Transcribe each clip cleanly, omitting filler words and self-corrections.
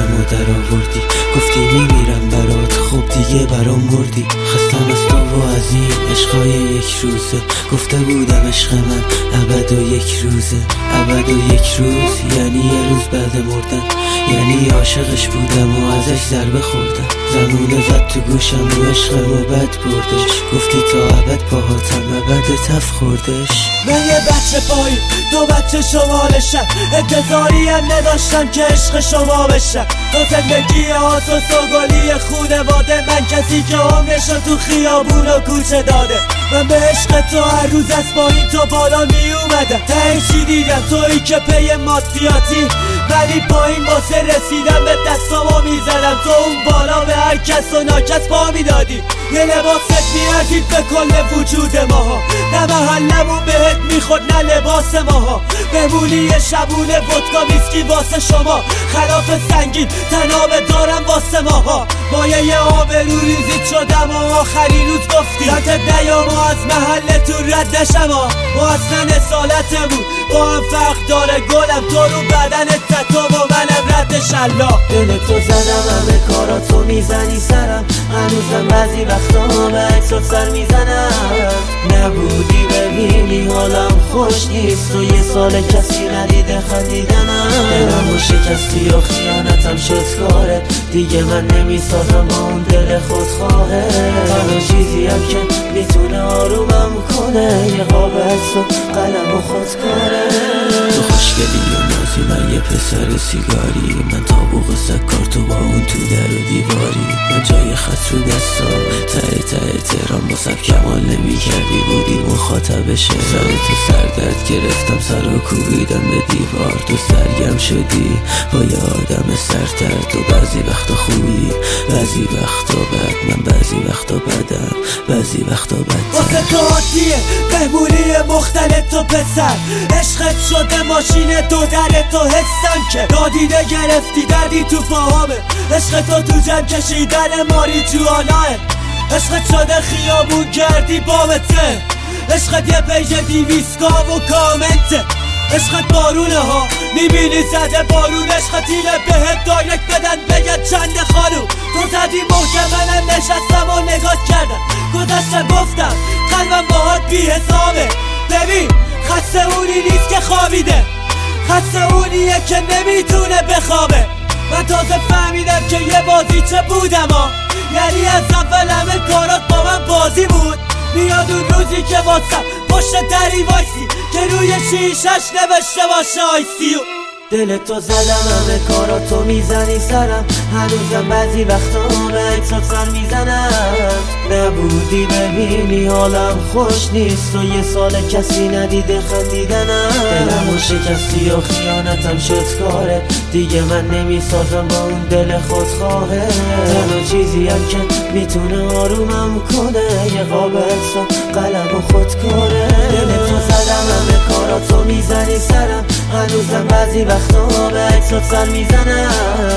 دلمو در آوردی، گفتی میمیرم برات، خب دیگه برام مردی. خستم از تو و از این عشقای یک روزه، گفته بودم عشق من ابد و یک روزه. ابد و یک روز یعنی یه روز بعد مردن، یعنی عاشقش بودم و ازش ضربه خوردم. زمونه زد تو گوشم و عشقمو بد بردش، گفتی تا ابد باهاتم ابد تف خوردش. من یه بچه پایی، دو بچه شمالشم، انتظاری هم نداشتم که عشق شما بشم. تو زندگی آسوس و گلی خونواده، من کسی که عمرشو تو خیابون و کوچه داده. من به عشق تو هر روز از پایین تا بالا می اومدم، ته چی دیدم تویی که پی مادیاتی، ولی پایین واسه رسیدم به دستامو میزدم. تو اون بالا به هر کس و ناکس پا میدادی، یه لباست میارزید به کل وجود ماها. نه محلمون بهت میخورد نه لباس ماها، بمونی یه شبونه ودکا ویسکی واسه شما، خلاف سنگین تنابه دارم واسه ماها. مایه آبرو ریزید شدم و آخرین روز گفتی سمت نیام از محلتون رد نشم. ما اصلا اصالتمون با هم فرق داره گلم، تو رو بدن تتو و منم رد شلا. دل تو زدم همه کاراتو میزنی سرم، هنوزم بعضی وقتا به عکسات سر میزنم. نبودی ببینی حالم خوش نیست و یه سال کسی ندیده خندیدنم. دلمو شکستی و خیانتم شد کارت، دیگه من نمیسازم با اون دل خودخواهه. تنها چیزی هم که میتونه آرومم کنه یه قاب عکس و قلم و خودکاره. تو خوشگلی و نازی، من یه پسر سیگاری، من تابوق سکار، تو با اون تو در و دیواری. من جای خط رو دستا ته تهران با سب کمال نمی کردی، بودی مخاطبشه. سر تو سردرد گرفتم، سر رو کوبیدم به دیوار. تو سرگم شدی با یه آدم سردرد، و بعضی وقتا خوبی بعضی وقتا بد، من بعضی وقتا بدم بعضی وقتا بدم. واسه تو عادیه بهمونی مختلف تو پسر، عشقت شده ماشین دو در تو حسم که نادیده گرفتی دردی تو پاهامه. عشق تو تو جمع کشیدن ماری جواناه، عشقت شده خیابون کردی بامته. عشقت یه پیج 200 و کامنته، عشقت بارونه ها میبینی زده بارون. عشقت اینه بهت دایرکت بدن بگن چند خانو، تو زدی محکم منم نشستم و نگاه کردم. گذشتم گفتم قلبم باهات بی حسابه، ببین خسته اونی نیست که خوابیده، خسته اونیه که نمیتونه بخوابه. من تازه فهمیدم که یه بازیچه بودم یعنی از اول همه کارات با من بازی بود. میاد اون روزی که واسم پشت دری وایسی که روی شیشش نوشته باشه آیسیو. دل تو زدم همه کاراتو میزنی سرم، هنوزم بعضی وقتا به عکسات سر میزنم. نبودی ببینی حالم خوش نیست و یه سال کسی ندیده خندیدنم. دلمو شکستی و خیانتم شد کارت، دیگه من نمیسازم با اون دل خودخواهه. تنها چیزی هم که میتونه آرومم کنه یه قاب عکس و قلم و خودکاره. دل تو زدم همه کاراتو میزنی سرم، هنوزم بعضی وقتا به عکسات سر میزنم.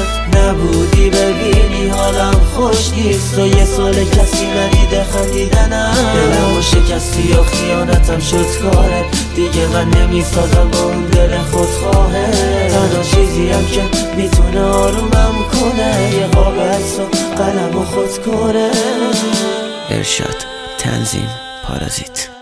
نبودی ببینی حالم خوش نیست و یه سال کسی ندیده خندیدنم. دلمو شکستی و خیانتم شد کارت، دیگه من نمیسازم با اون دل خودخواهه. تنها چیزی هم که میتونه آرومم کنه یه قاب عکس و قلم و خودکاره. ارشاد تنظیم پارازیت.